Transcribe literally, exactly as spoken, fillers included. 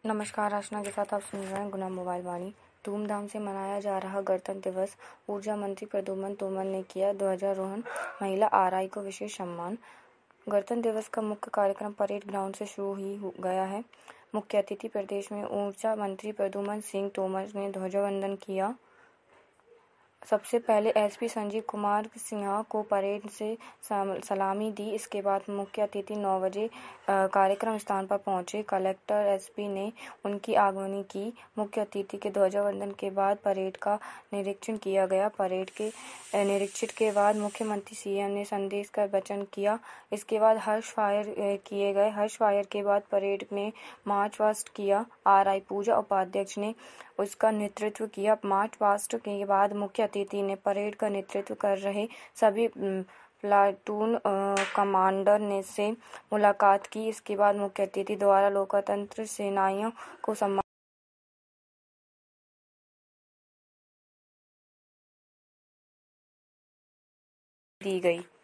नमस्कार, रचना के साथ आप सुन रहे हैं गुना मोबाइल वाणी। धूमधाम से मनाया जा रहा गणतंत्र दिवस। ऊर्जा मंत्री प्रद्युम्न तोमर ने किया ध्वजारोहण, महिला आरआई को विशेष सम्मान। गणतंत्र दिवस का मुख्य कार्यक्रम परेड ग्राउंड से शुरू ही हो गया है। मुख्य अतिथि प्रदेश में ऊर्जा मंत्री प्रद्युम्न सिंह तोमर ने ध्वजावंदन किया। सबसे पहले एसपी संजीव कुमार सिन्हा को परेड से सलामी दी। इसके बाद मुख्य अतिथि नौ बजे कार्यक्रम स्थान पर पहुंचे। कलेक्टर एसपी ने उनकी आगवानी की। मुख्य अतिथि के ध्वजावंदन के बाद परेड का निरीक्षण किया गया। परेड के निरीक्षण के बाद मुख्यमंत्री सीएम ने संदेश का वाचन किया। इसके बाद हर्ष फायर किए गए। हर्ष फायर के बाद परेड में मार्च पास्ट किया। आरआई पूजा उपाध्यक्ष ने उसका नेतृत्व किया। मार्च पास्ट के बाद मुख्य अतिथि ने परेड का नेतृत्व कर रहे सभी प्लाटून कमांडर ने से मुलाकात की। इसके बाद मुख्य अतिथि द्वारा लोकतंत्र सेनानियों को सम्मान दी गई।